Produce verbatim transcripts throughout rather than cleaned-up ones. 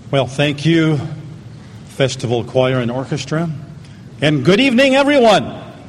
Well, thank you, Festival Choir and Orchestra. And good evening, everyone.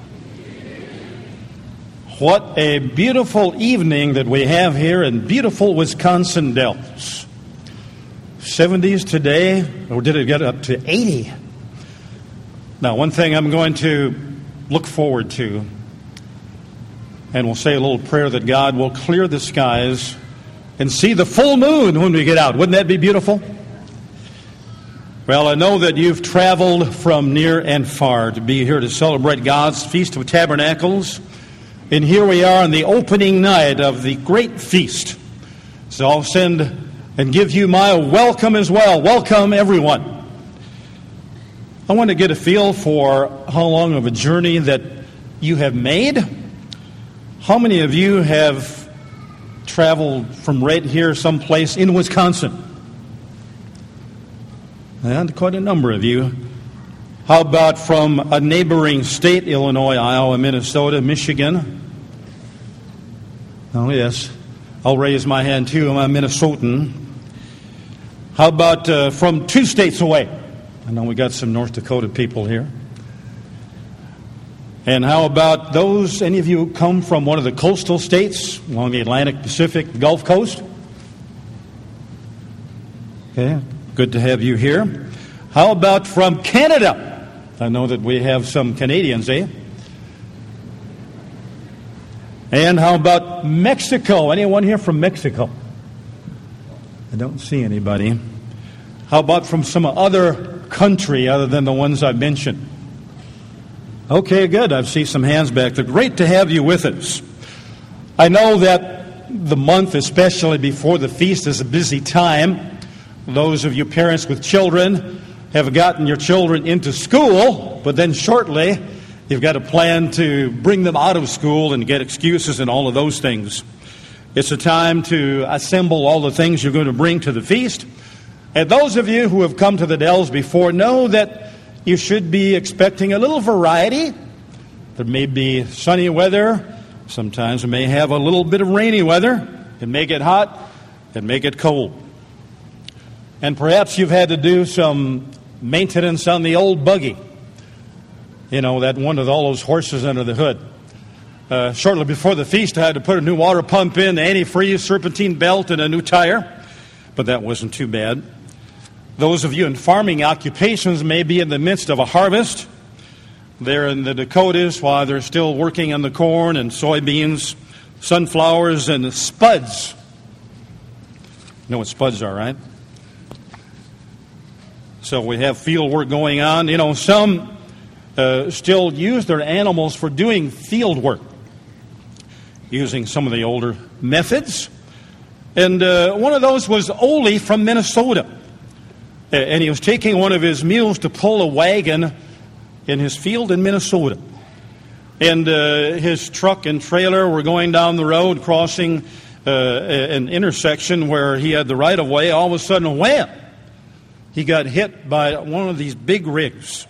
What a beautiful evening that we have here in beautiful Wisconsin Dells. seventies today, or did it get up to eighty? Now, one thing I'm going to look forward to, and we'll say a little prayer that God will clear the skies and see the full moon when we get out. Wouldn't that be beautiful? Well, I know that you've traveled from near and far to be here to celebrate God's Feast of Tabernacles. And here we are on the opening night of the great feast. So I'll send and give you my welcome as well. Welcome, everyone. I want to get a feel for how long of a journey that you have made. How many of you have traveled from right here someplace in Wisconsin? And quite a number of you. How about from a neighboring state, Illinois, Iowa, Minnesota, Michigan? Oh, yes. I'll raise my hand, too. I'm a Minnesotan. How about uh, from two states away? I know we got some North Dakota people here. And how about those, any of you come from one of the coastal states along the Atlantic, Pacific, Gulf Coast? Okay. Good to have you here. How about from Canada? I know that we have some Canadians, eh? And how about Mexico? Anyone here from Mexico? I don't see anybody. How about from some other country other than the ones I mentioned? Okay, good. I see some hands back there. Great to have you with us. I know that the month, especially before the feast, is a busy time. Those of you parents with children have gotten your children into school, but then shortly you've got a plan to bring them out of school and get excuses and all of those things. It's a time to assemble all the things you're going to bring to the feast. And those of you who have come to the Dells before know that you should be expecting a little variety. There may be sunny weather. Sometimes we may have a little bit of rainy weather. It may get hot. It may get cold. And perhaps you've had to do some maintenance on the old buggy. You know, that one with all those horses under the hood. Uh, shortly before the feast, I had to put a new water pump in, antifreeze, serpentine belt, and a new tire. But that wasn't too bad. Those of you in farming occupations may be in the midst of a harvest. They're in the Dakotas while they're still working on the corn and soybeans, sunflowers, and spuds. You know what spuds are, right? So we have field work going on. You know, some uh, still use their animals for doing field work, using some of the older methods. And uh, one of those was Ole from Minnesota. Uh, and he was taking one of his mules to pull a wagon in his field in Minnesota. And uh, his truck and trailer were going down the road, crossing uh, an intersection where he had the right-of-way. All of a sudden, wham! He got hit by one of these big rigs.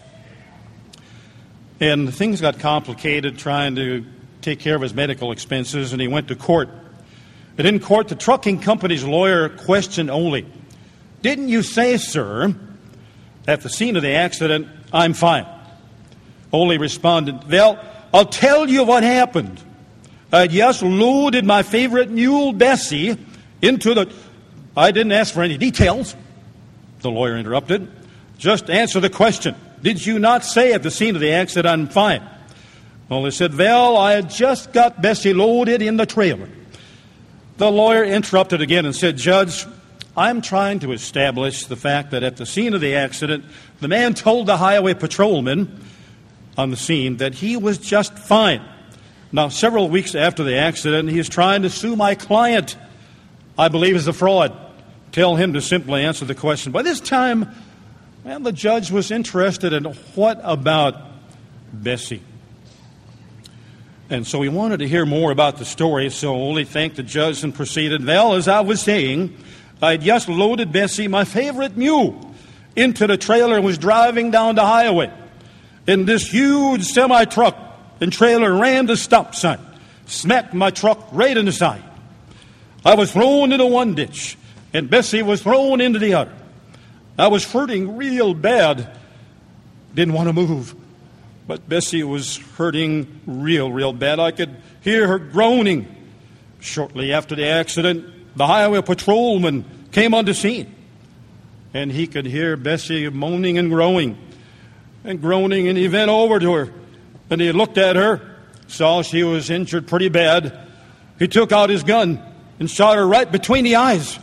And things got complicated trying to take care of his medical expenses, and he went to court. And in court, the trucking company's lawyer questioned Ole. Didn't you say, sir, at the scene of the accident, I'm fine? Ole responded, well, I'll tell you what happened. I just loaded my favorite mule, Bessie, into the... I didn't ask for any details. The lawyer interrupted. Just answer the question. Did you not say at the scene of the accident, I'm fine? Well, they said, well, I had just got Bessie loaded in the trailer. The lawyer interrupted again and said, Judge, I'm trying to establish the fact that at the scene of the accident, the man told the highway patrolman on the scene that he was just fine. Now, several weeks after the accident, he is trying to sue my client. I believe is a fraud. Tell him to simply answer the question. By this time, well, the judge was interested in what about Bessie? And so he wanted to hear more about the story, so Ole thanked the judge and proceeded, well, as I was saying, I had just loaded Bessie, my favorite mule, into the trailer and was driving down the highway. And this huge semi-truck and trailer ran the stop sign, smacked my truck right in the side. I was thrown into one ditch, and Bessie was thrown into the other. I was hurting real bad. Didn't want to move. But Bessie was hurting real, real bad. I could hear her groaning. Shortly after the accident, the highway patrolman came on the scene. And he could hear Bessie moaning and groaning and groaning. And he went over to her. And he looked at her, saw she was injured pretty bad. He took out his gun and shot her right between the eyes.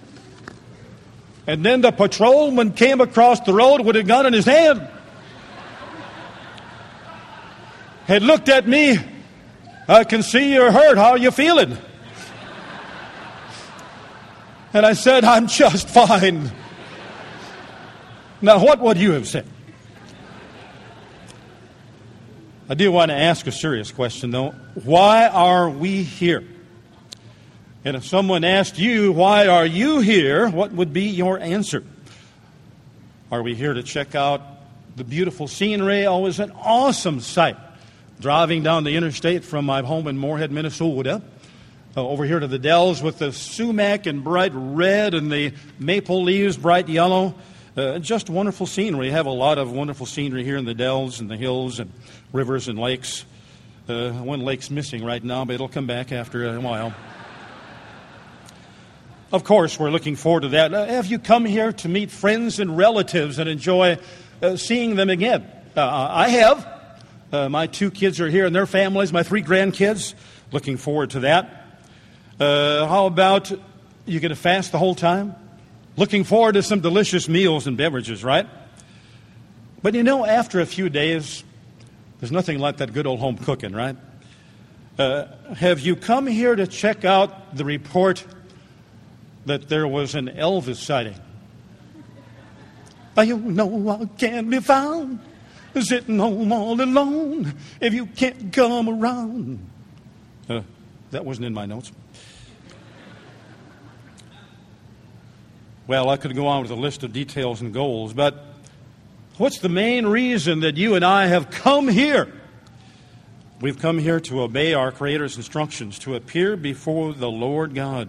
And then the patrolman came across the road with a gun in his hand. Had looked at me. I can see you're hurt. How are you feeling? And I said, I'm just fine. Now, what would you have said? I do want to ask a serious question, though. Why are we here? And if someone asked you, why are you here, what would be your answer? Are we here to check out the beautiful scenery? Oh, it's an awesome sight. Driving down the interstate from my home in Moorhead, Minnesota, uh, over here to the Dells with the sumac in bright red and the maple leaves bright yellow. Uh, just wonderful scenery. We have a lot of wonderful scenery here in the Dells and the hills and rivers and lakes. Uh, one lake's missing right now, but it'll come back after a while. Of course, we're looking forward to that. Uh, have you come here to meet friends and relatives and enjoy uh, seeing them again? Uh, I have. Uh, my two kids are here and their families, my three grandkids. Looking forward to that. Uh, how about you going to fast the whole time? Looking forward to some delicious meals and beverages, right? But you know, after a few days, there's nothing like that good old home cooking, right? Uh, have you come here to check out the report that there was an Elvis sighting? You know I can't be found sitting home all alone if you can't come around. Uh, that wasn't in my notes. Well, I could go on with a list of details and goals, but what's the main reason that you and I have come here? We've come here to obey our Creator's instructions, to appear before the Lord God.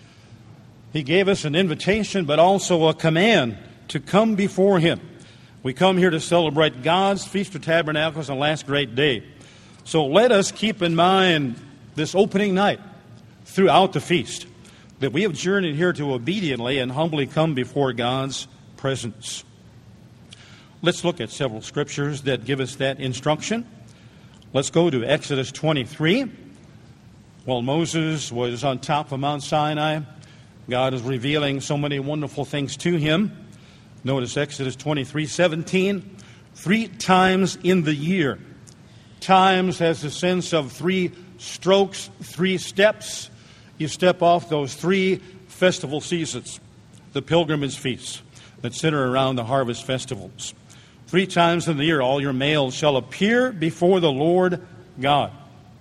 He gave us an invitation, but also a command to come before Him. We come here to celebrate God's Feast of Tabernacles on the last great day. So let us keep in mind this opening night throughout the feast, that we have journeyed here to obediently and humbly come before God's presence. Let's look at several scriptures that give us that instruction. Let's go to Exodus twenty-three. While Moses was on top of Mount Sinai, God is revealing so many wonderful things to him. Notice Exodus twenty-three seventeen. Three times in the year. Times has the sense of three strokes, three steps. You step off those three festival seasons, the pilgrimage feasts that center around the harvest festivals. Three times in the year, all your males shall appear before the Lord God.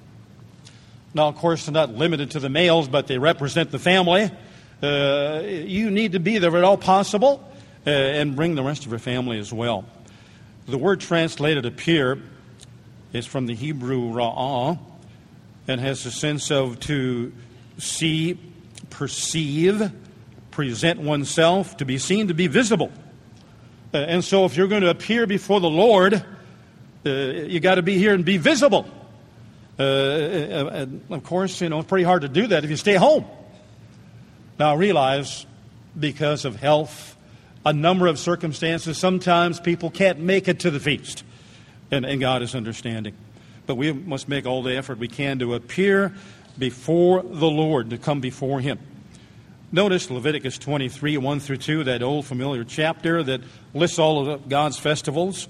Now, of course, they're not limited to the males, but they represent the family. Uh, you need to be there at all possible uh, and bring the rest of your family as well. The word translated appear is from the Hebrew ra'ah and has the sense of to see, perceive, present oneself, to be seen, to be visible. Uh, and so if you're going to appear before the Lord, uh, you got to be here and be visible. Uh, and of course, you know, it's pretty hard to do that if you stay home. Now, I realize because of health, a number of circumstances, sometimes people can't make it to the feast. And, and God is understanding. But we must make all the effort we can to appear before the Lord, to come before Him. Notice Leviticus twenty-three, one through two, that old familiar chapter that lists all of God's festivals.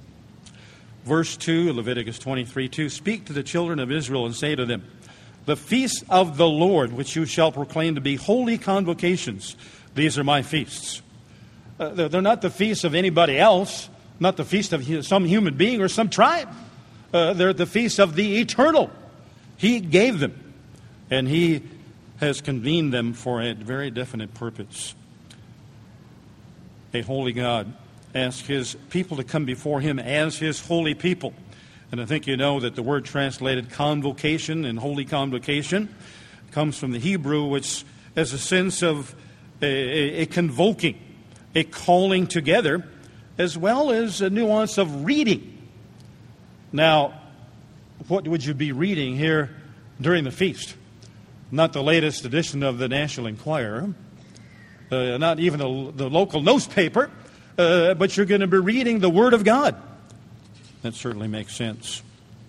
Verse two, Leviticus twenty-three, two, speak to the children of Israel and say to them, the feasts of the Lord, which you shall proclaim to be holy convocations, these are my feasts. Uh, they're, they're not the feasts of anybody else, not the feast of some human being or some tribe. Uh, they're the feasts of the eternal. He gave them, and He has convened them for a very definite purpose. A holy God asks His people to come before Him as His holy people. And I think you know that the word translated convocation and holy convocation comes from the Hebrew, which has a sense of a, a, a convoking, a calling together, as well as a nuance of reading. Now, what would you be reading here during the feast? Not the latest edition of the National Enquirer, uh, not even the, the local newspaper, uh, but you're going to be reading the Word of God. That certainly makes sense.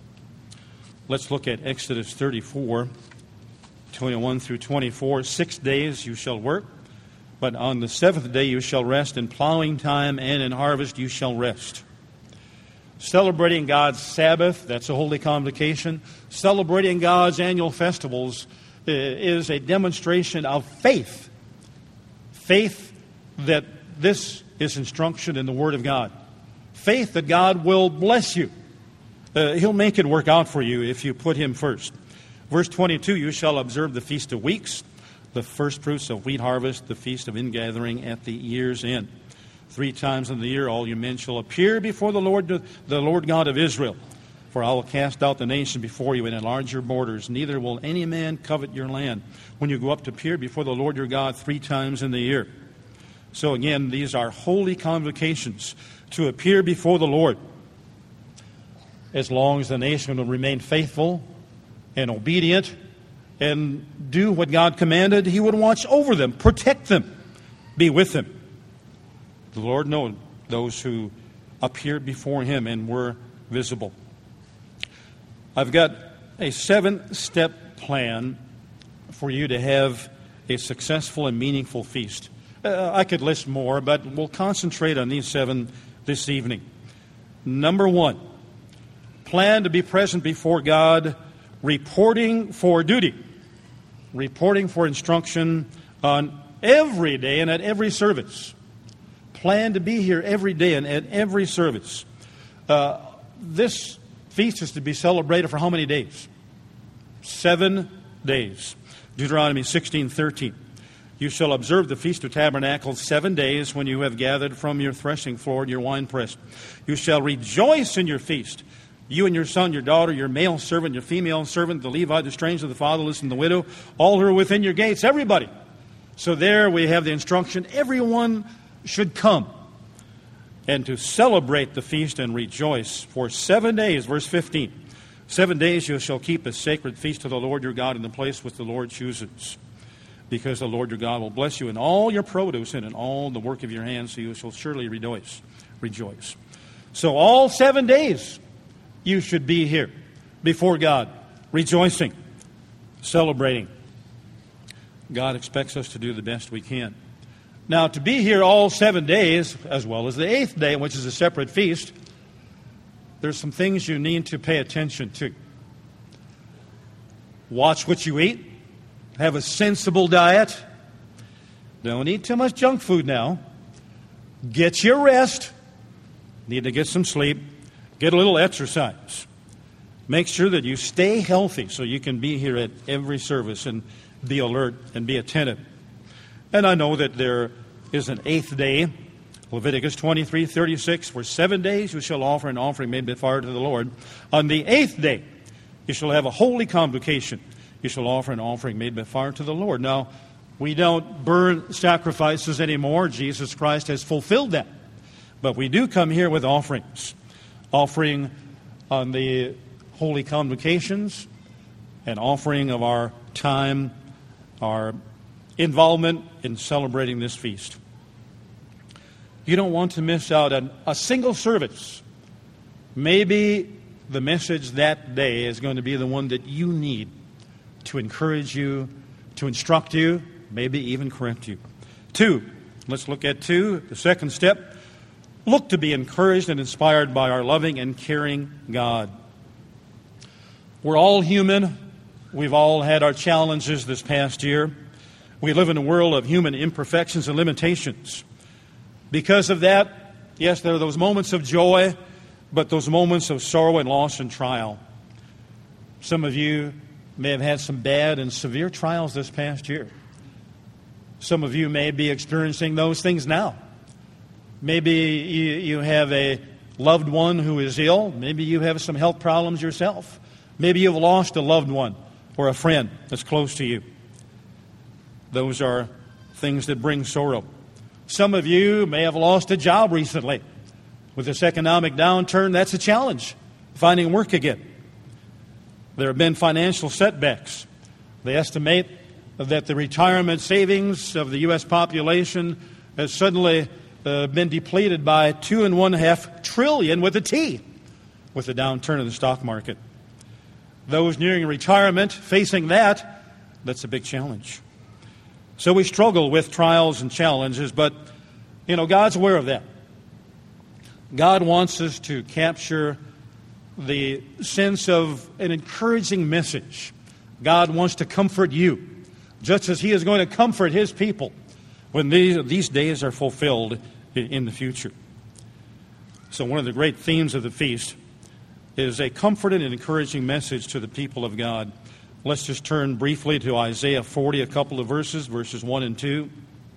Let's look at Exodus thirty-four, twenty-one through twenty-four. Six days you shall work, but on the seventh day you shall rest. In plowing time and in harvest you shall rest. Celebrating God's Sabbath, that's a holy convocation. Celebrating God's annual festivals uh, is a demonstration of faith. Faith that this is instruction in the Word of God. Faith that God will bless you. Uh, he'll make it work out for you if you put Him first. Verse twenty-two, you shall observe the Feast of Weeks, the first fruits of wheat harvest, the Feast of Ingathering at the year's end. Three times in the year all you men shall appear before the Lord, the Lord God of Israel. For I will cast out the nation before you and enlarge your borders. Neither will any man covet your land when you go up to appear before the Lord your God three times in the year. So again, these are holy convocations to appear before the Lord. As long as the nation will remain faithful and obedient and do what God commanded, He would watch over them, protect them, be with them. The Lord knows those who appeared before Him and were visible. I've got a seven-step plan for you to have a successful and meaningful feast. Uh, I could list more, but we'll concentrate on these seven this evening. Number one, plan to be present before God, reporting for duty, reporting for instruction on every day and at every service. Plan to be here every day and at every service. Uh, this feast is to be celebrated for how many days? Seven days. Deuteronomy sixteen thirteen. You shall observe the Feast of Tabernacles seven days when you have gathered from your threshing floor and your winepress. You shall rejoice in your feast. You and your son, your daughter, your male servant, your female servant, the Levite, the stranger, the fatherless, and the widow, all who are within your gates, everybody. So there we have the instruction, everyone should come and to celebrate the feast and rejoice for seven days. Verse fifteen. Seven days you shall keep a sacred feast to the Lord your God in the place which the Lord chooses. Because the Lord your God will bless you in all your produce and in all the work of your hands, so you shall surely rejoice. Rejoice. So all seven days you should be here before God, rejoicing, celebrating. God expects us to do the best we can. Now, to be here all seven days, as well as the eighth day, which is a separate feast, there's some things you need to pay attention to. Watch what you eat. Have a sensible diet. Don't eat too much junk food now. Get your rest. Need to get some sleep. Get a little exercise. Make sure that you stay healthy so you can be here at every service and be alert and be attentive. And I know that there is an eighth day, Leviticus twenty-three thirty-six, for seven days you shall offer an offering made by fire to the Lord. On the eighth day you shall have a holy convocation. You shall offer an offering made by fire to the Lord. Now, we don't burn sacrifices anymore. Jesus Christ has fulfilled that. But we do come here with offerings. Offering on the holy convocations, an offering of our time, our involvement in celebrating this feast. You don't want to miss out on a single service. Maybe the message that day is going to be the one that you need to encourage you, to instruct you, maybe even correct you. Two, let's look at two. The second step, look to be encouraged and inspired by our loving and caring God. We're all human. We've all had our challenges this past year. We live in a world of human imperfections and limitations. Because of that, yes, there are those moments of joy, but those moments of sorrow and loss and trial. Some of you may have had some bad and severe trials this past year. Some of you may be experiencing those things now. Maybe you, you have a loved one who is ill. Maybe you have some health problems yourself. Maybe you've lost a loved one or a friend that's close to you. Those are things that bring sorrow. Some of you may have lost a job recently. With this economic downturn, that's a challenge, finding work again. There have been financial setbacks. They estimate that the retirement savings of the U S population has suddenly uh, been depleted by two and one half trillion with a T, with the downturn in the stock market. Those nearing retirement, facing that, that's a big challenge. So we struggle with trials and challenges, but, you know, God's aware of that. God wants us to capture the sense of an encouraging message. God wants to comfort you, just as He is going to comfort His people when these, these days are fulfilled in, in the future. So one of the great themes of the feast is a comforting and encouraging message to the people of God. Let's just turn briefly to Isaiah forty, a couple of verses, verses one and two.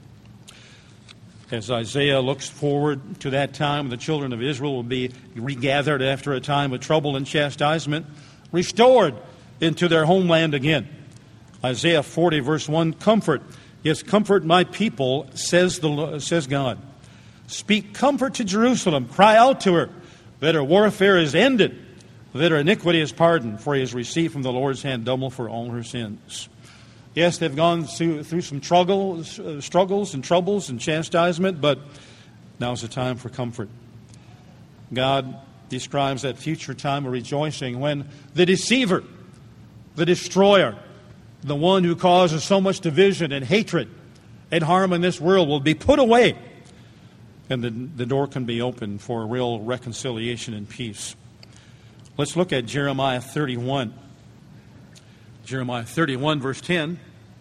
As Isaiah looks forward to that time, the children of Israel will be regathered after a time of trouble and chastisement, restored into their homeland again. Isaiah forty, verse one, comfort, yes, comfort my people, says the says God. Speak comfort to Jerusalem, cry out to her, that her warfare is ended, that her iniquity is pardoned, for He has received from the Lord's hand double for all her sins. Yes, they've gone through, through some struggles, uh, struggles and troubles and chastisement, but now's the time for comfort. God describes that future time of rejoicing when the deceiver, the destroyer, the one who causes so much division and hatred and harm in this world will be put away, and the, the door can be opened for real reconciliation and peace. Let's look at Jeremiah thirty-one. Jeremiah thirty-one, verse ten.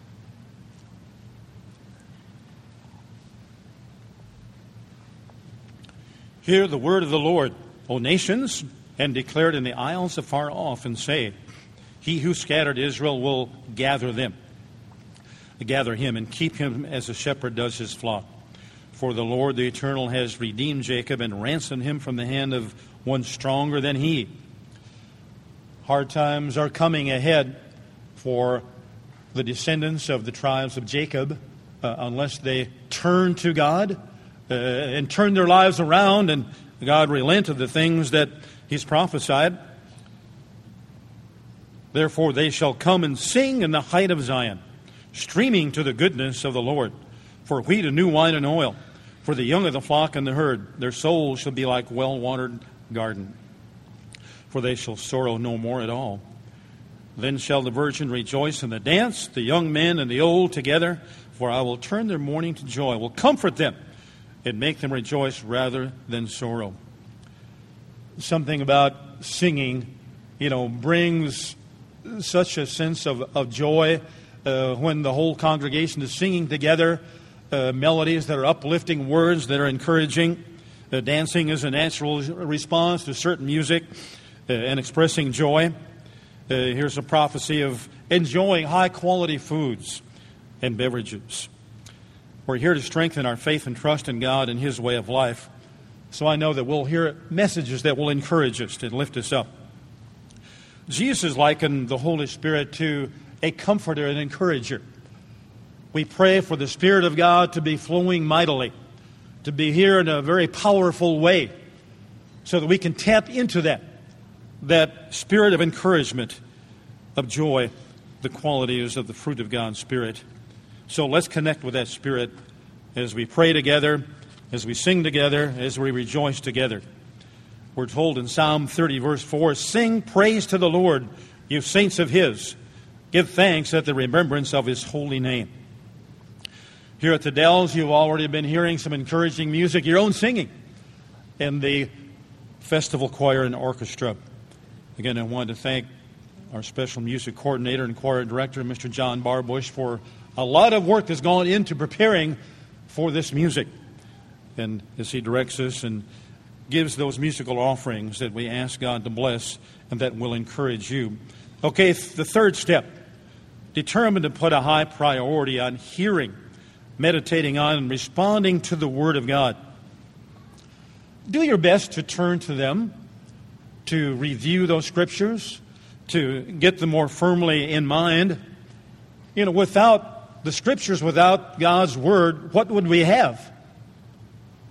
Hear the word of the Lord, O nations, and declare it in the isles afar off, and say, He who scattered Israel will gather them, gather him, and keep him as a shepherd does his flock. For the Lord the Eternal has redeemed Jacob and ransomed him from the hand of one stronger than he. Hard times are coming ahead for the descendants of the tribes of Jacob, uh, unless they turn to God uh, and turn their lives around, and God relent of the things that He's prophesied. Therefore they shall come and sing in the height of Zion, streaming to the goodness of the Lord, for wheat and new wine and oil, for the young of the flock and the herd. Their souls shall be like well-watered garden, for they shall sorrow no more at all. Then shall the virgin rejoice in the dance, the young men and the old together, for I will turn their mourning to joy, I will comfort them, and make them rejoice rather than sorrow. Something about singing, you know, brings such a sense of, of joy uh, when the whole congregation is singing together, uh, melodies that are uplifting, words that are encouraging. Uh, dancing is a natural response to certain music uh, and expressing joy. Uh, here's a prophecy of enjoying high-quality foods and beverages. We're here to strengthen our faith and trust in God and His way of life. So I know that we'll hear messages that will encourage us and lift us up. Jesus likened the Holy Spirit to a comforter and encourager. We pray for the Spirit of God to be flowing mightily, to be here in a very powerful way, so that we can tap into that, that spirit of encouragement, of joy, the qualities of the fruit of God's Spirit. So let's connect with that Spirit as we pray together, as we sing together, as we rejoice together. We're told in Psalm thirty, verse four, sing praise to the Lord, you saints of His. Give thanks at the remembrance of His holy name. Here at the Dells, you've already been hearing some encouraging music, your own singing, and the festival choir and orchestra. Again, I wanted to thank our special music coordinator and choir director, Mister John Barbush, for a lot of work that's gone into preparing for this music. And as he directs us and gives those musical offerings that we ask God to bless and that will encourage you. Okay, the third step, determined to put a high priority on hearing, meditating on, and responding to the Word of God. Do your best to turn to them, to review those Scriptures, to get them more firmly in mind. You know, without the Scriptures, without God's Word, what would we have?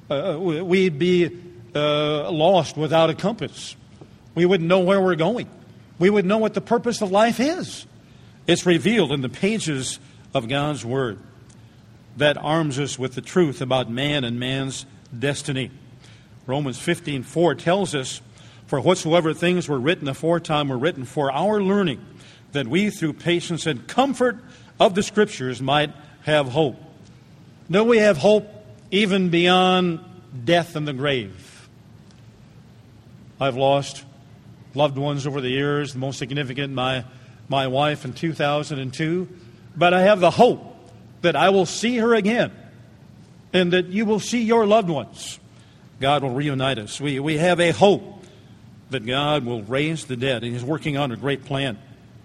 Uh, we'd be uh, lost without a compass. We wouldn't know where we're going. We would know what the purpose of life is. It's revealed in the pages of God's Word that arms us with the truth about man and man's destiny. Romans fifteen four tells us, "For whatsoever things were written aforetime were written for our learning, that we through patience and comfort of the Scriptures might have hope." No, we have hope even beyond death and the grave. I've lost loved ones over the years, the most significant, my, my wife in two thousand two. But I have the hope that I will see her again and that you will see your loved ones. God will reunite us. We, we have a hope that God will raise the dead, and He's working on a great plan.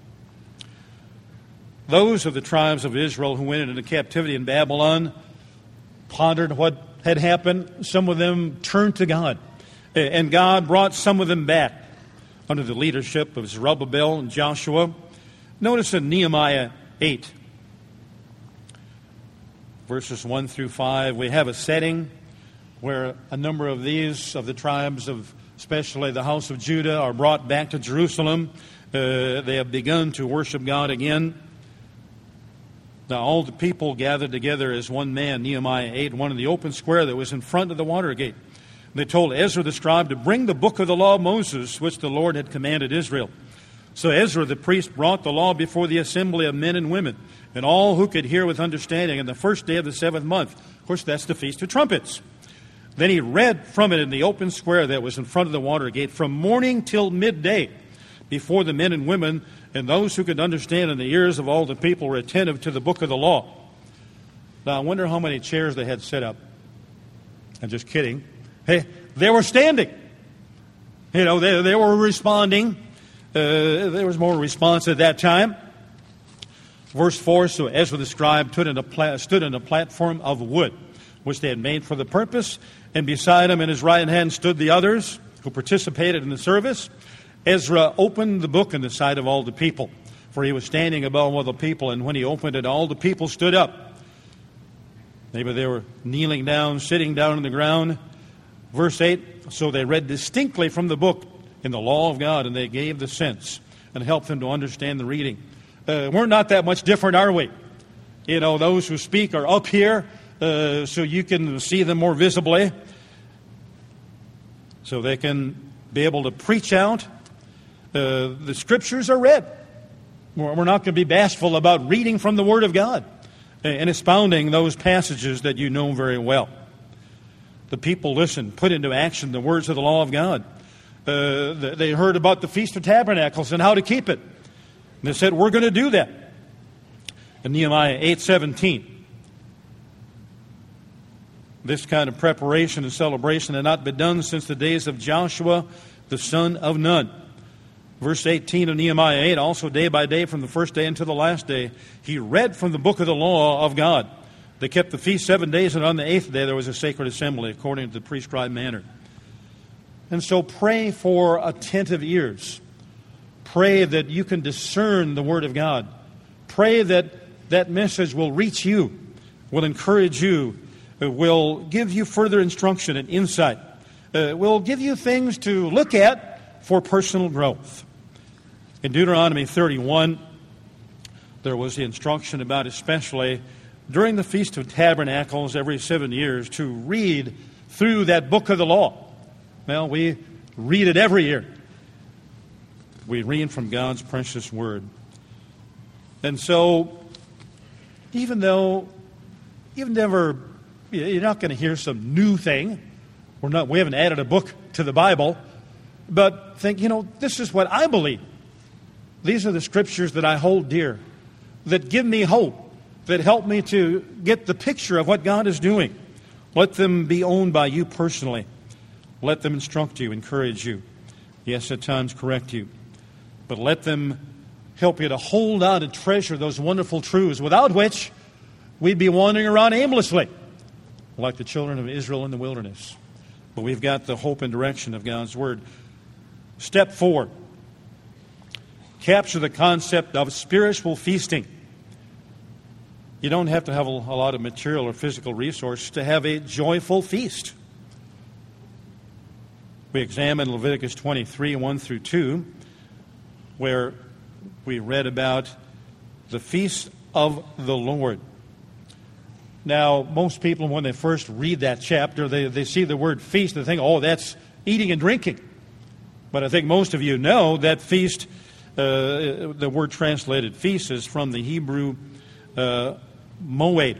Those of the tribes of Israel who went into captivity in Babylon pondered what had happened. Some of them turned to God, and God brought some of them back under the leadership of Zerubbabel and Joshua. Notice in Nehemiah eight, verses one through five, we have a setting where a number of these, of the tribes of especially the house of Judah, are brought back to Jerusalem. Uh, they have begun to worship God again. Now all the people gathered together as one man, Nehemiah eight, one in the open square that was in front of the water gate. They told Ezra the scribe to bring the book of the law of Moses, which the Lord had commanded Israel. So Ezra the priest brought the law before the assembly of men and women, and all who could hear with understanding, on the first day of the seventh month. Of course, that's the Feast of Trumpets. Then he read from it in the open square that was in front of the water gate from morning till midday, before the men and women and those who could understand, and the ears of all the people were attentive to the book of the law. Now, I wonder how many chairs they had set up. I'm just kidding. Hey, they were standing. You know, they, they were responding. Uh, there was more response at that time. Verse four, so Ezra the scribe stood in, a pla- stood in a platform of wood, which they had made for the purpose, and beside him in his right hand stood the others who participated in the service. Ezra opened the book in the sight of all the people, for he was standing above all the people, and when he opened it, all the people stood up. Maybe they were kneeling down, sitting down on the ground. Verse eight, so they read distinctly from the book in the law of God, and they gave the sense and helped them to understand the reading. Uh, we're not that much different, are we? You know, those who speak are up here, uh, so you can see them more visibly, so they can be able to preach out. Uh, the Scriptures are read. We're not going to be bashful about reading from the Word of God and expounding those passages that you know very well. The people listened, put into action the words of the law of God. Uh, they heard about the Feast of Tabernacles and how to keep it. And they said, we're going to do that. In Nehemiah eight seventeen, this kind of preparation and celebration had not been done since the days of Joshua, the son of Nun. Verse eighteen of Nehemiah eight, also day by day from the first day until the last day, he read from the book of the law of God. They kept the feast seven days, and on the eighth day there was a sacred assembly according to the prescribed manner. And so pray for attentive ears. Pray that you can discern the Word of God. Pray that that message will reach you, will encourage you, will give you further instruction and insight, uh, will give you things to look at for personal growth. In Deuteronomy thirty-one, there was the instruction about, especially during the Feast of Tabernacles every seven years, to read through that book of the law. Well, we read it every year. We read from God's precious Word. And so, even though you've never, you're not going to hear some new thing. We're not, we haven't added a book to the Bible. But think, you know, this is what I believe. These are the Scriptures that I hold dear, that give me hope, that help me to get the picture of what God is doing. Let them be owned by you personally. Let them instruct you, encourage you. Yes, at times correct you. But let them help you to hold on and treasure those wonderful truths, without which we'd be wandering around aimlessly, like the children of Israel in the wilderness. But we've got the hope and direction of God's Word. Step four. Capture the concept of spiritual feasting. You don't have to have a lot of material or physical resources to have a joyful feast. We examined Leviticus twenty-three, one through two, where we read about the feast of the Lord. Now, most people, when they first read that chapter, they, they see the word feast, they think, oh, that's eating and drinking. But I think most of you know that feast, uh, the word translated feast, is from the Hebrew uh, moed.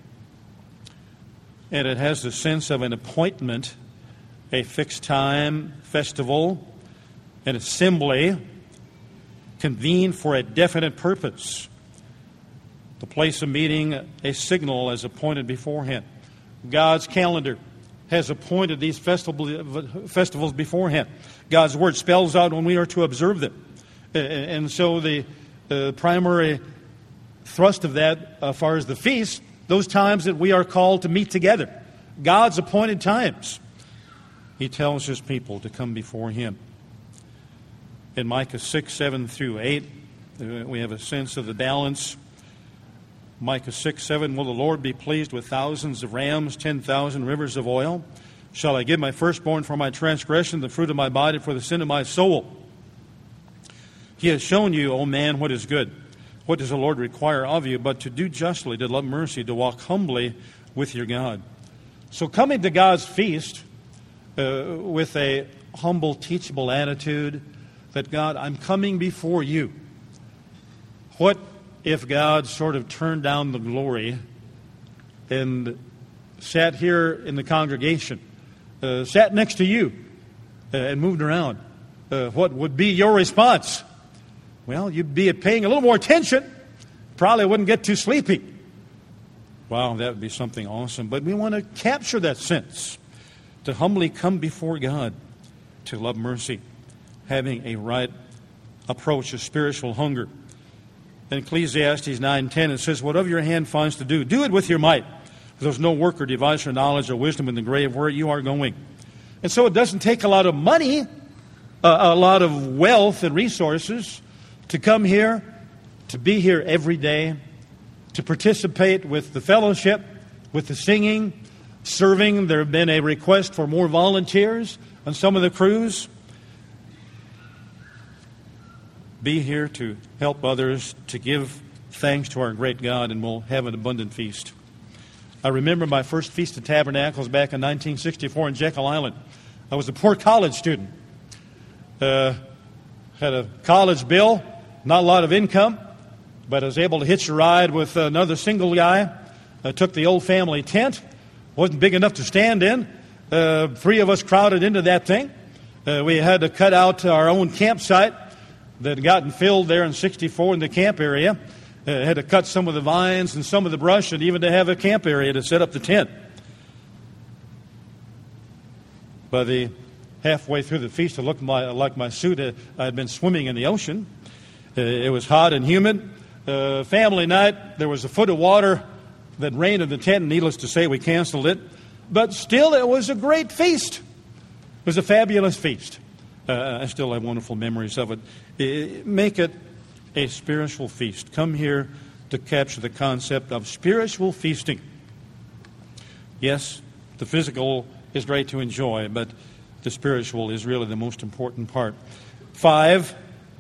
And it has the sense of an appointment, a fixed time, festival, an assembly, convened for a definite purpose. The place of meeting, a signal as appointed beforehand. God's calendar has appointed these festival, festivals beforehand. God's Word spells out when we are to observe them. And so the, the primary thrust of that, as far as the feast, those times that we are called to meet together, God's appointed times. He tells His people to come before Him. In Micah six, seven through eight, we have a sense of the balance. Micah six, seven, will the Lord be pleased with thousands of rams, ten thousand rivers of oil? Shall I give my firstborn for my transgression, the fruit of my body for the sin of my soul? He has shown you, O man, what is good. What does the Lord require of you but to do justly, to love mercy, to walk humbly with your God? So coming to God's feast uh, with a humble, teachable attitude that, God, I'm coming before you. What if God sort of turned down the glory and sat here in the congregation, uh, sat next to you uh, and moved around? Uh, what would be your response? Well, you'd be paying a little more attention. Probably wouldn't get too sleepy. Wow, that would be something awesome. But we want to capture that sense, to humbly come before God, to love mercy, having a right approach, a spiritual hunger. In Ecclesiastes nine ten, it says, whatever your hand finds to do, do it with your might. For there's no work or device or knowledge or wisdom in the grave where you are going. And so it doesn't take a lot of money, uh, a lot of wealth and resources to come here, to be here every day, to participate with the fellowship, with the singing, serving. There have been a request for more volunteers on some of the crews. Be here to help others, to give thanks to our great God, and we'll have an abundant feast. I remember my first Feast of Tabernacles back in nineteen sixty-four in Jekyll Island. I was a poor college student. Uh, had a college bill, not a lot of income, but I was able to hitch a ride with another single guy. I took the old family tent. Wasn't big enough to stand in. Uh, three of us crowded into that thing. Uh, we had to cut out our own campsite that had gotten filled there in sixty-four in the camp area. Uh, had to cut some of the vines and some of the brush, and even to have a camp area to set up the tent. By the halfway through the feast, it looked my, like my suit uh, I had been swimming in the ocean. Uh, it was hot and humid. Uh, family night, there was a foot of water that rained in the tent, and needless to say, we canceled it. But still, it was a great feast. It was a fabulous feast. Uh, I still have wonderful memories of it. Uh, make it a spiritual feast. Come here to capture the concept of spiritual feasting. Yes, the physical is great to enjoy, but the spiritual is really the most important part. Five,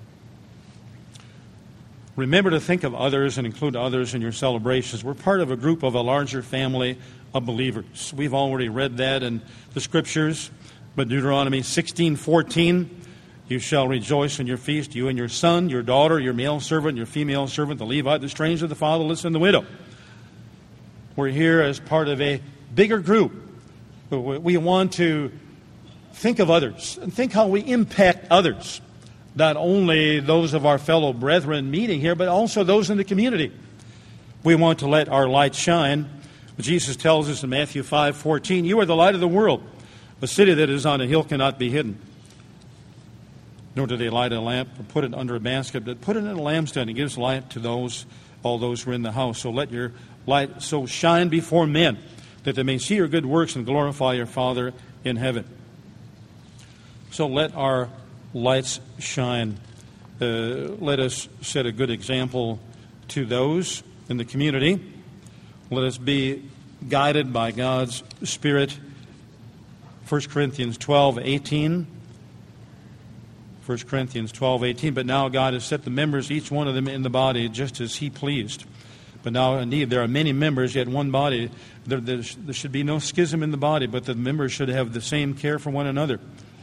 remember to think of others and include others in your celebrations. We're part of a group of a larger family of believers. We've already read that in the Scriptures. But Deuteronomy sixteen fourteen, you shall rejoice in your feast, you and your son, your daughter, your male servant, your female servant, the Levite, the stranger, the fatherless, and the widow. We're here as part of a bigger group. We want to think of others and think how we impact others. Not only those of our fellow brethren meeting here, but also those in the community. We want to let our light shine. Jesus tells us in Matthew five fourteen, you are the light of the world. A city that is on a hill cannot be hidden. Nor do they light a lamp or put it under a basket, but put it in a lampstand. It gives light to those, all those who are in the house. So let your light so shine before men that they may see your good works and glorify your Father in heaven. So let our lights shine. Uh, let us set a good example to those in the community. Let us be guided by God's Spirit First Corinthians twelve eighteen. First Corinthians twelve eighteen. But now God has set the members, each one of them, in the body just as He pleased. But now, indeed, there are many members, yet one body. There, there, there should be no schism in the body, but the members should have the same care for one another.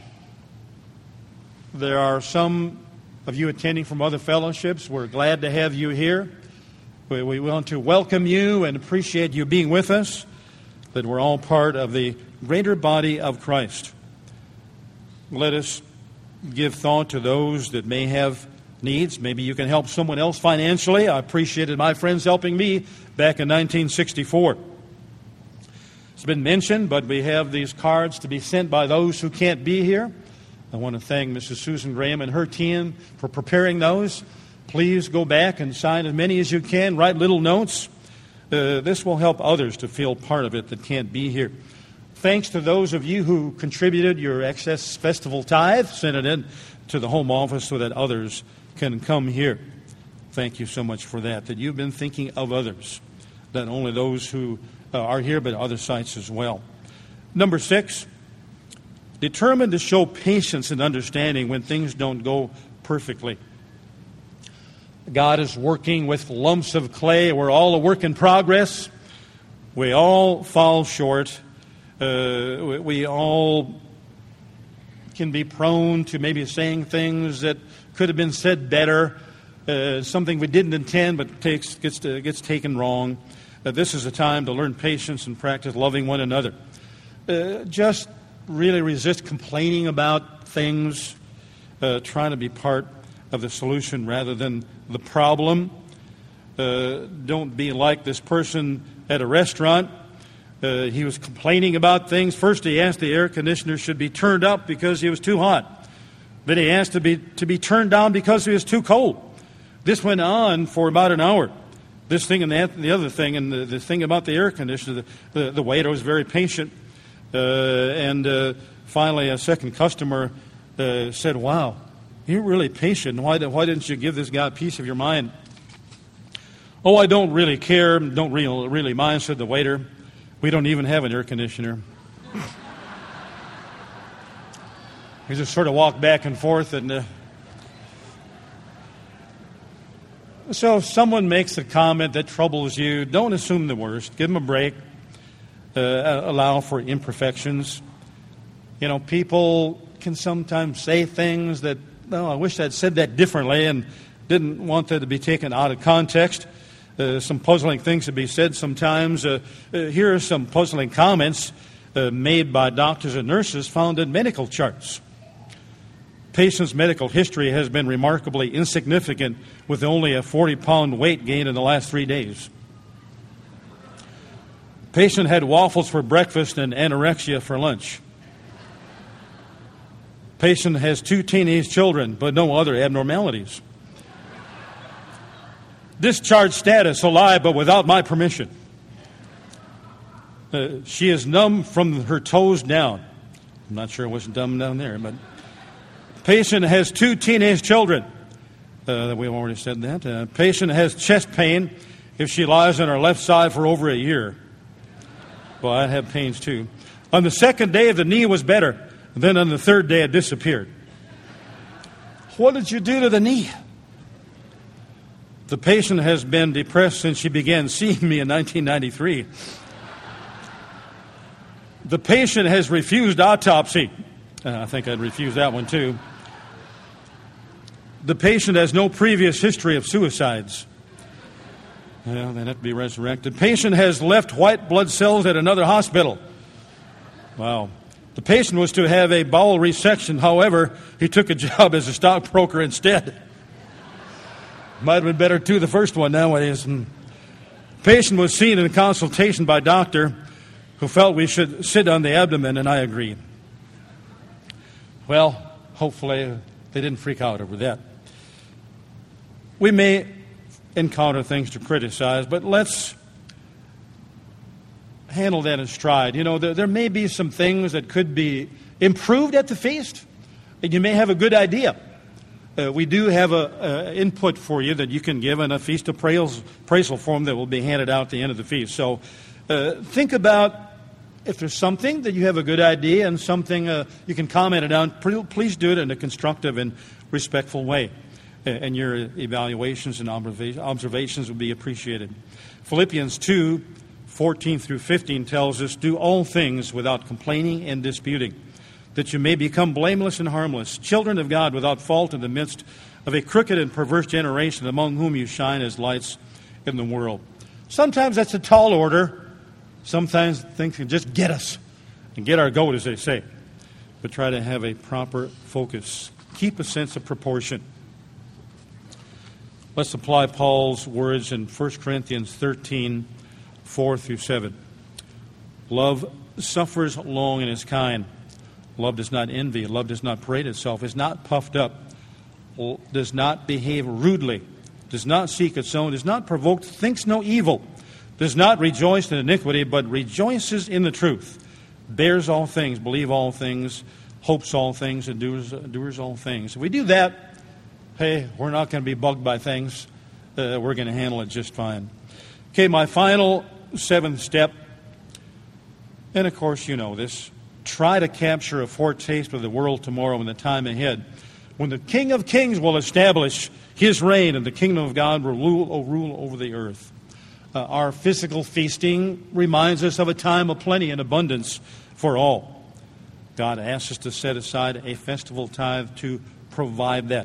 There are some of you attending from other fellowships. We're glad to have you here. We, we want to welcome you and appreciate you being with us, that we're all part of the greater body of Christ. Let us give thought to those that may have needs. Maybe you can help someone else financially. I appreciated my friends helping me back in nineteen sixty-four. It's been mentioned, but we have these cards to be sent by those who can't be here. I want to thank Missus Susan Graham and her team for preparing those. Please go back and sign as many as you can. Write little notes. Uh, this will help others to feel part of it that can't be here. Thanks to those of you who contributed your excess festival tithe, sent it in to the home office so that others can come here. Thank you so much for that, that you've been thinking of others, not only those who uh, are here, but other sites as well. Number six, determined to show patience and understanding when things don't go perfectly. God is working with lumps of clay. We're all a work in progress. We all fall short. Uh, we all can be prone to maybe saying things that could have been said better, uh, something we didn't intend but takes, gets, uh, gets taken wrong. Uh, this is a time to learn patience and practice loving one another. Uh, just really resist complaining about things, uh, trying to be part of the solution rather than the problem. Uh, don't be like this person at a restaurant. Uh, he was complaining about things. First, he asked the air conditioner should be turned up because it was too hot. Then he asked to be to be turned down because it was too cold. This went on for about an hour. This thing and that, and the other thing, and the, the thing about the air conditioner, the, the, the waiter was very patient. Uh, and uh, finally, a second customer uh, said, "Wow, you're really patient. Why, why didn't you give this guy a piece of your mind?" "Oh, I don't really care, don't really, really mind," said the waiter. "We don't even have an air conditioner." He just sort of walked back and forth. And uh, so if someone makes a comment that troubles you, don't assume the worst. Give them a break. Uh, allow for imperfections. You know, people can sometimes say things that, oh, I wish I'd said that differently, and didn't want that to be taken out of context. Uh, some puzzling things to be said sometimes. Uh, uh, here are some puzzling comments uh, made by doctors and nurses found in medical charts. Patient's medical history has been remarkably insignificant with only a forty-pound weight gain in the last three days. Patient had waffles for breakfast and anorexia for lunch. Patient has two teenage children, but no other abnormalities. Discharge status, alive, but without my permission. Uh, she is numb from her toes down. I'm not sure it wasn't dumb down there, but patient has two teenage children. Uh, we've already said that. Uh, patient has chest pain if she lies on her left side for over a year. Well, I have pains too. On the second day, the knee was better. Then on the third day, it disappeared. What did you do to the knee? The patient has been depressed since she began seeing me in nineteen ninety-three. The patient has refused autopsy. Uh, I think I'd refuse that one too. The patient has no previous history of suicides. Well, they'd have to be resurrected. Patient has left white blood cells at another hospital. Wow. The patient was to have a bowel resection. However, he took a job as a stockbroker instead. Might have been better to do the first one nowadays. Patient was seen in a consultation by a doctor who felt we should sit on the abdomen, and I agreed. Well, hopefully they didn't freak out over that. We may encounter things to criticize, but let's handle that in stride. You know, there, there may be some things that could be improved at the feast, and you may have a good idea. Uh, we do have a, a input for you that you can give in a feast appraisal, appraisal form that will be handed out at the end of the feast. So uh, think about if there's something that you have a good idea and something uh, you can comment it on, please do it in a constructive and respectful way. And your evaluations and observations will be appreciated. Philippians two, fourteen through fifteen tells us, do all things without complaining and disputing, that you may become blameless and harmless, children of God without fault in the midst of a crooked and perverse generation, among whom you shine as lights in the world. Sometimes that's a tall order. Sometimes things can just get us and get our goat, as they say. But try to have a proper focus. Keep a sense of proportion. Let's apply Paul's words in First Corinthians thirteen, four through seven. Love suffers long and is kind. Love does not envy. Love does not parade itself, is not puffed up, does not behave rudely, does not seek its own, is not provoked, thinks no evil, does not rejoice in iniquity, but rejoices in the truth, bears all things, believes all things, hopes all things, endures, endures all things. If we do that, hey, we're not going to be bugged by things. Uh, we're going to handle it just fine. Okay, my final seventh step, and of course you know this, try to capture a foretaste of the world tomorrow in the time ahead, when the King of Kings will establish His reign and the kingdom of God will rule, rule over the earth. Uh, our physical feasting reminds us of a time of plenty and abundance for all. God asks us to set aside a festival tithe to provide that.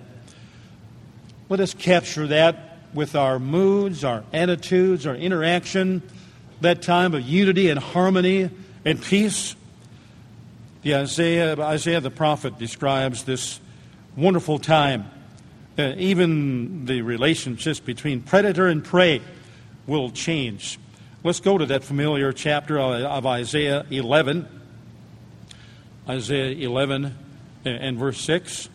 Let us capture that with our moods, our attitudes, our interaction, that time of unity and harmony and peace. The Isaiah, Isaiah the prophet describes this wonderful time. Uh, even the relationships between predator and prey will change. Let's go to that familiar chapter of, of Isaiah eleven. Isaiah eleven and verse six.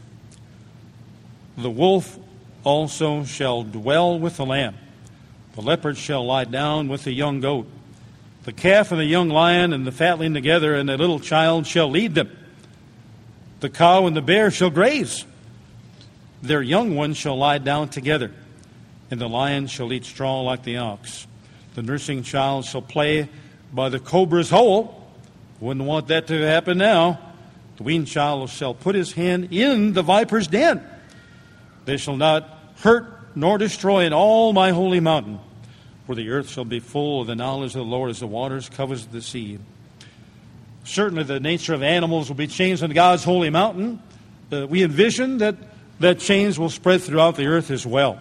The wolf also shall dwell with the lamb. The leopard shall lie down with the young goat. The calf and the young lion and the fatling together, and the little child shall lead them. The cow and the bear shall graze. Their young ones shall lie down together, and the lion shall eat straw like the ox. The nursing child shall play by the cobra's hole. Wouldn't want that to happen now. The weaned child shall put his hand in the viper's den. They shall not hurt nor destroy in all my holy mountain, for the earth shall be full of the knowledge of the Lord as the waters covers the sea. Certainly the nature of animals will be changed on God's holy mountain. Uh, we envision that that change will spread throughout the earth as well.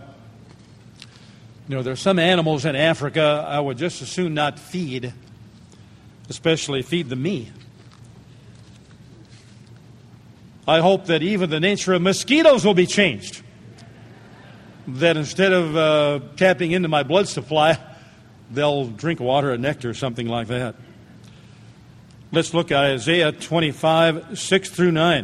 You know, there are some animals in Africa I would just as soon not feed, especially feed them me. I hope that even the nature of mosquitoes will be changed. That instead of uh, tapping into my blood supply, they'll drink water and nectar or something like that. Let's look at Isaiah twenty-five, six through nine.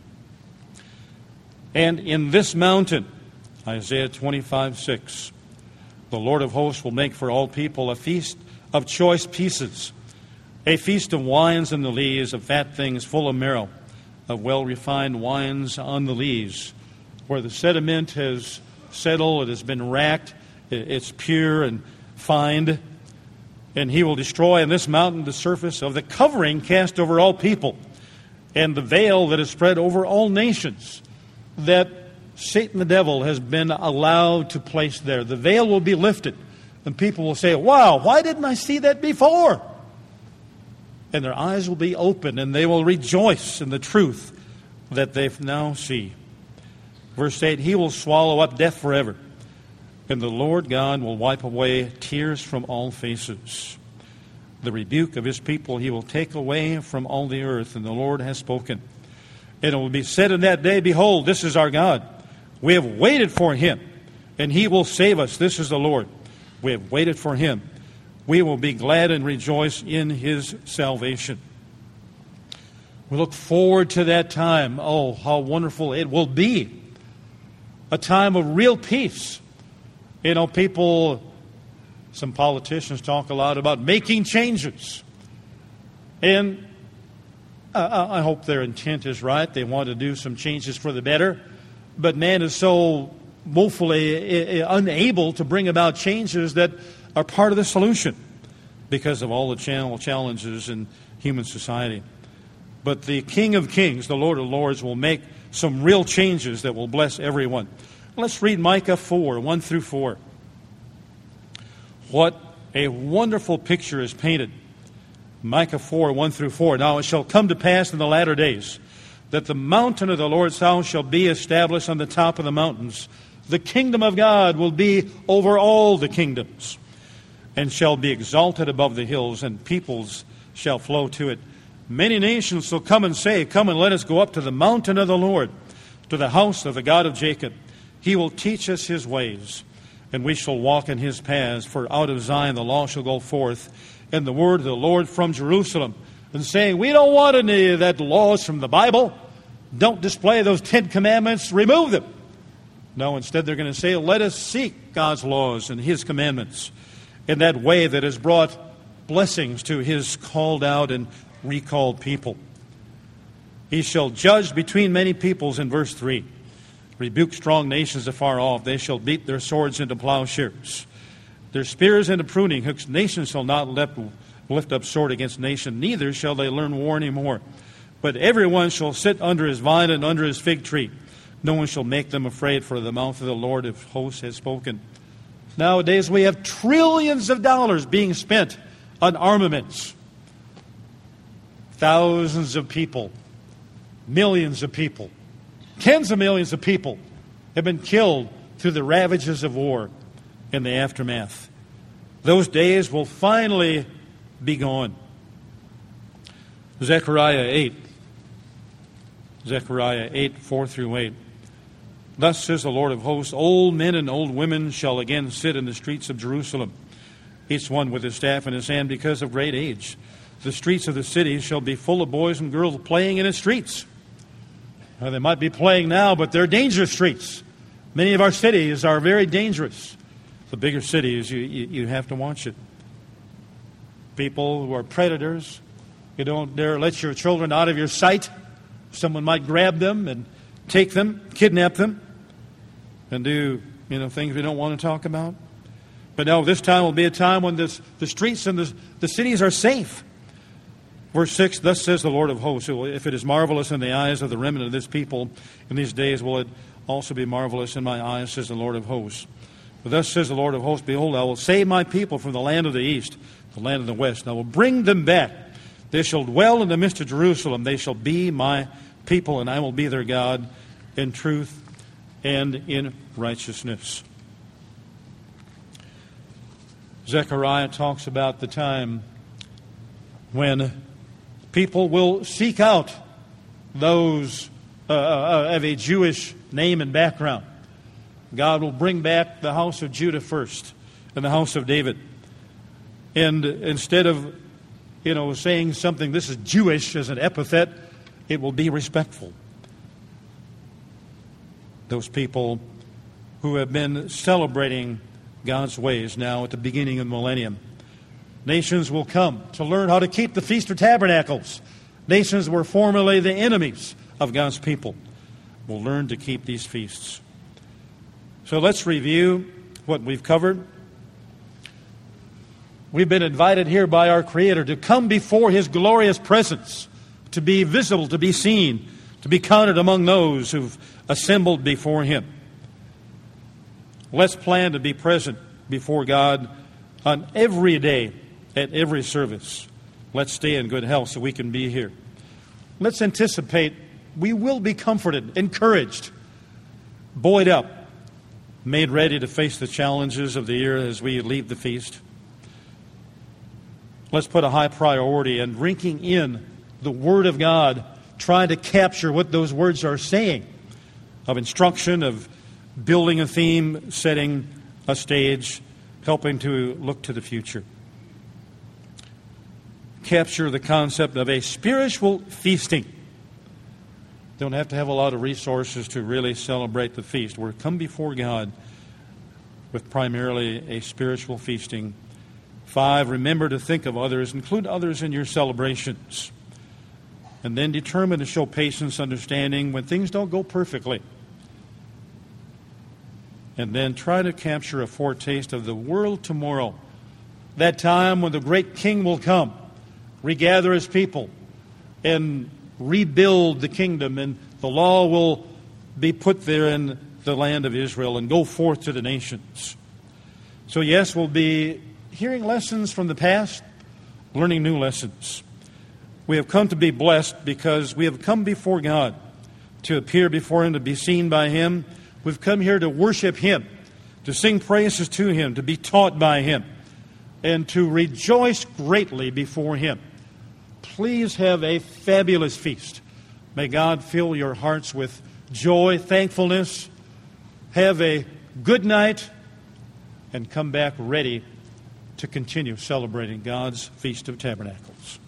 And in this mountain, Isaiah twenty-five, six, the Lord of hosts will make for all people a feast of choice pieces, a feast of wines on the lees, of fat things full of marrow, of well-refined wines on the lees, where the sediment has settled, it has been racked, it's pure and fine. And he will destroy on this mountain the surface of the covering cast over all people, and the veil that is spread over all nations, that Satan the devil has been allowed to place there. The veil will be lifted, and people will say, wow, why didn't I see that before? And their eyes will be open, and they will rejoice in the truth that they now see. Verse eight, he will swallow up death forever, and the Lord God will wipe away tears from all faces. The rebuke of his people he will take away from all the earth, and the Lord has spoken. And it will be said in that day, behold, this is our God. We have waited for him, and he will save us. This is the Lord. We have waited for him. We will be glad and rejoice in his salvation. We look forward to that time. Oh, how wonderful it will be. A time of real peace. You know, people, some politicians talk a lot about making changes. And I hope their intent is right. They want to do some changes for the better. But man is so woefully unable to bring about changes that are part of the solution because of all the channel challenges and, human society. But the King of Kings, the Lord of Lords, will make some real changes that will bless everyone. Let's read Micah four, one through four. What a wonderful picture is painted. Micah four, one through four. Now it shall come to pass in the latter days that the mountain of the Lord's house shall be established on the top of the mountains. The kingdom of God will be over all the kingdoms, and shall be exalted above the hills, and peoples shall flow to it. Many nations shall come and say, Come and let us go up to the mountain of the Lord, to the house of the God of Jacob. He will teach us his ways, and we shall walk in his paths. For out of Zion the law shall go forth, and the word of the Lord from Jerusalem. And saying, we don't want any of that laws from the Bible. Don't display those Ten Commandments. Remove them. No, instead they're going to say, let us seek God's laws and his commandments in that way that has brought blessings to his called out and recalled people. He shall judge between many peoples, in verse three. Rebuke strong nations afar off. They shall beat their swords into plowshares, their spears into pruning hooks. Nations shall not lift, lift up sword against nation, neither shall they learn war any more. But everyone shall sit under his vine and under his fig tree. No one shall make them afraid, for the mouth of the Lord of hosts has spoken. Nowadays we have trillions of dollars being spent on armaments. Thousands of people, millions of people, tens of millions of people have been killed through the ravages of war in the aftermath. Those days will finally be gone. Zechariah eight. Zechariah eight, four through eight. Thus says the Lord of hosts, old men and old women shall again sit in the streets of Jerusalem, each one with his staff in his hand because of great age. The streets of the city shall be full of boys and girls playing in its streets. Now, they might be playing now, but they're dangerous streets. Many of our cities are very dangerous. The bigger cities, you, you, you have to watch it. People who are predators, you don't dare let your children out of your sight. Someone might grab them and take them, kidnap them, and do, you know, things we don't want to talk about. But no, this time will be a time when this, the streets and the, the cities are safe. Verse six, thus says the Lord of hosts, if it is marvelous in the eyes of the remnant of this people in these days, will it also be marvelous in my eyes, says the Lord of hosts. But thus says the Lord of hosts, behold, I will save my people from the land of the east, the land of the west, and I will bring them back. They shall dwell in the midst of Jerusalem. They shall be my people, and I will be their God in truth and in righteousness. Zechariah talks about the time when people will seek out those uh, uh, of a Jewish name and background. God will bring back the house of Judah first and the house of David. And instead of, you know, saying something, this is Jewish as an epithet, it will be respectful. Those people who have been celebrating God's ways now at the beginning of the millennium. Nations will come to learn how to keep the Feast of Tabernacles. Nations were formerly the enemies of God's people will learn to keep these feasts. So let's review what we've covered. We've been invited here by our Creator to come before his glorious presence, to be visible, to be seen, to be counted among those who've assembled before him. Let's plan to be present before God on every day, at every service. Let's stay in good health so we can be here. Let's anticipate we will be comforted, encouraged, buoyed up, made ready to face the challenges of the year as we leave the feast. Let's put a high priority in drinking in the Word of God, trying to capture what those words are saying, of instruction, of building a theme, setting a stage, helping to look to the future. Capture the concept of a spiritual feasting. Don't have to have a lot of resources to really celebrate the feast. We're come before God with primarily a spiritual feasting. Five, remember to think of others. Include others in your celebrations. And then determine to show patience, understanding when things don't go perfectly. And then try to capture a foretaste of the world tomorrow. That time when the great King will come. regather His people, and rebuild the kingdom, and the law will be put there in the land of Israel and go forth to the nations. So yes, we'll be hearing lessons from the past, learning new lessons. We have come to be blessed because we have come before God to appear before Him, to be seen by Him. We've come here to worship Him, to sing praises to Him, to be taught by Him, and to rejoice greatly before Him. Please have a fabulous feast. May God fill your hearts with joy, thankfulness. Have a good night, and come back ready to continue celebrating God's Feast of Tabernacles.